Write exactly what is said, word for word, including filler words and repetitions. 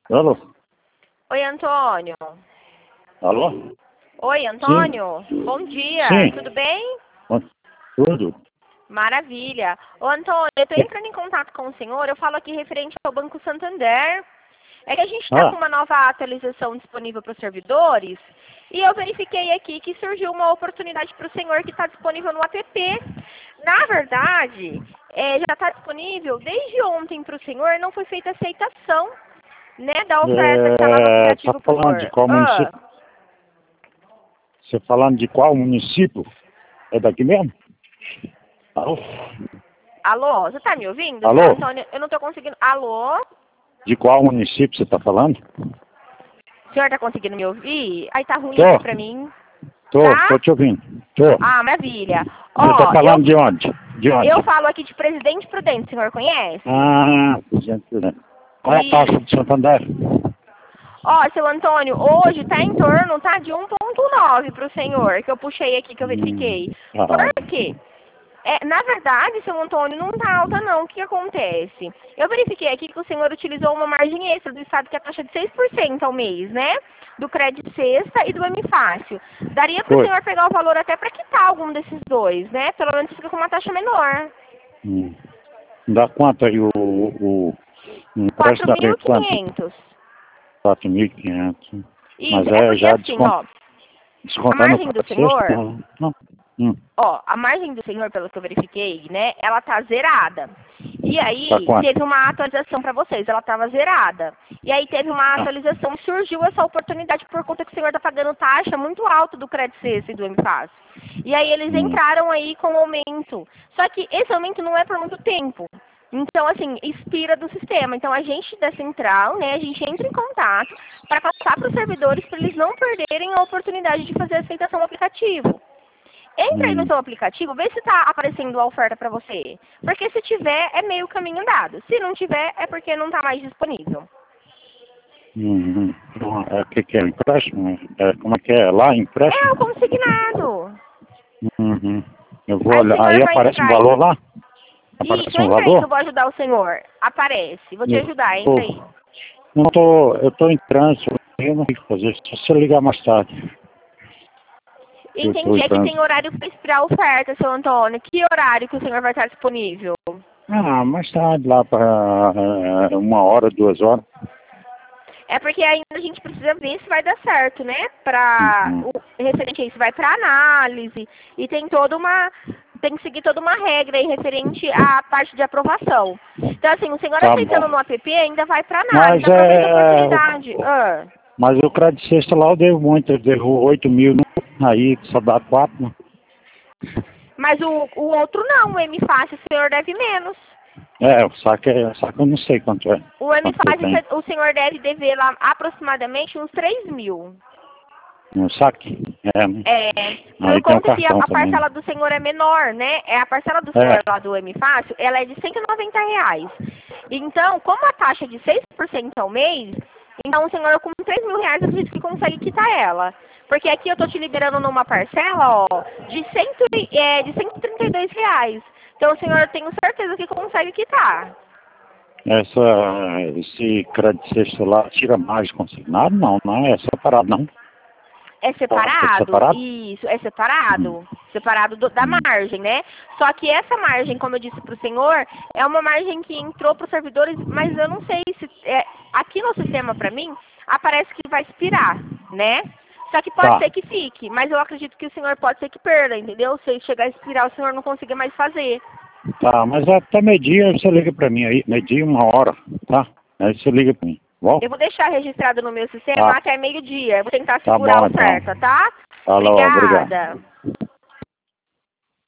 Alô? Oi, Antônio. Alô? Oi, Antônio. Sim. Bom dia. Sim. Tudo bem? Tudo. Maravilha. Ô, Antônio, eu estou entrando em contato com o senhor. Eu falo aqui referente ao Banco Santander. É que a gente está Ah, com uma nova atualização disponível para os servidores. E eu verifiquei aqui que surgiu uma oportunidade para o senhor que está disponível no app. Na verdade, é, já está disponível desde ontem para o senhor. Não foi feita aceitação, né, da oferta que está lá no é, tá aplicativo para o falando de senhor. qual Ah, município? Você falando de qual município? É daqui mesmo? Alô? alô, você está me ouvindo, seu Alô? Antônio? Eu não estou conseguindo. Alô? De qual município você tá falando? O senhor está conseguindo me ouvir? Aí tá ruim Tô. aqui para mim. Tô, Tá? tô te ouvindo. Tô. Ah, maravilha. Você tá Ó, eu, falando de onde? De onde? eu falo aqui de Presidente Prudente, o senhor conhece? Ah, gente, né? Qual é a taxa Isso. de Santander? Ó, seu Antônio, hoje tá em torno, tá, de um ponto nove pro senhor, que eu puxei aqui, que eu Hum, verifiquei. ah, Por quê? É, na verdade, seu Antônio, não tá alta não. O que acontece? Eu verifiquei aqui que o senhor utilizou uma margem extra do Estado, que é a taxa de seis por cento ao mês, né? Do crédito sexta e do M Fácil. Daria para o foi. senhor pegar o valor até para quitar algum desses dois, né? Pelo menos fica com uma taxa menor. Hum. Dá quanto aí o, o, o quatro empréstimo mil é e quanto? quinhentos. quatro mil e quinhentos. Mas Isso, é é porque já assim, descont... ó, a descontando o margem do quarto sexto? senhor, Não. Não. Hum. ó, a margem do senhor, pelo que eu verifiquei, né, ela tá zerada. E Tá aí, quanto? teve uma atualização para vocês, ela estava zerada. E aí teve uma Ah. atualização, surgiu essa oportunidade por conta que o senhor tá pagando taxa muito alta do crédito sexta e do M Fácil. E aí eles Hum. entraram aí com aumento. Só que esse aumento não é por muito tempo. Então, assim, expira do sistema. Então, a gente da central, né, a gente entra em contato para passar para os servidores para eles não perderem a oportunidade de fazer a aceitação do aplicativo. Entra aí no Hum. seu aplicativo, vê se está aparecendo a oferta para você. Porque se tiver, é meio caminho andado. Se não tiver, é porque não está mais disponível. Hum. Hum. É, o que, que é? Empréstimo? É, como é que é? Lá, É o empréstimo? consignado. Uhum. Eu vou Aí o olhar. Aí senhor vai aparece um entrar aí. valor lá? Isso, Aparece um entra aí que eu valor? vou ajudar o senhor. Aparece. Vou te Eu ajudar, tô, entra aí. não tô, eu tô em trânsito. Eu não tenho que fazer. Só se eu ligar mais tarde. Eu tô Entendi. em É que tem trânsito. horário para expirar a oferta, seu Antônio. Que horário que o senhor vai estar disponível? Ah, mais tarde, lá para uma hora, duas horas. É porque ainda a gente precisa ver se vai dar certo, né? Para Uhum. o referente a isso, vai para análise e tem toda uma tem que seguir toda uma regra aí referente à parte de aprovação. Então, assim, o senhor Tá aceitando bom. no app ainda vai para Mas análise. Aproveita a é. oportunidade. Ah. Mas o crédito sexta lá eu devo muito, eu devo oito mil, né? Aí só dá quatro, né? Mas o, o outro não, o M Fácil, o senhor deve menos. É, o saque, é, o saque eu não sei quanto é, O M quanto eu Fácil, tenho. o senhor deve dever lá aproximadamente uns três mil. No saque? É, né? É, por Aí tem o conta que a, cartão a também, né? parcela do senhor é menor, né? É a parcela do senhor É. lá do M Fácil, ela é de cento e noventa reais. Então, como a taxa é de seis por cento ao mês, então o senhor com três mil reais eu acredito que consegue quitar ela. Porque aqui eu tô te liberando numa parcela, ó, de, cento, e- é, de cento e trinta e dois reais. Então o senhor tenho certeza que consegue quitar. Essa, esse crédito sexta lá tira mais consignado? Não, não é separado, não. É É separado? separado? Isso, é Hum, separado. Separado do- da hum. margem, né? Só que essa margem, como eu disse para o senhor, é uma margem que entrou para os servidores, mas eu não sei se... É, aqui no sistema, para mim, aparece que vai expirar, né? Só que pode Tá, ser que fique, mas eu acredito que o senhor pode ser que perda, entendeu? Se chegar a expirar, o senhor não consiga mais fazer. tá, mas até meio-dia você liga pra mim aí, meio-dia, uma hora, tá? Aí você liga pra mim, bom? Eu vou deixar registrado no meu sistema Tá, até meio-dia. Eu vou tentar tá segurar a bom então. oferta, tá? Falou, obrigado. Obrigada.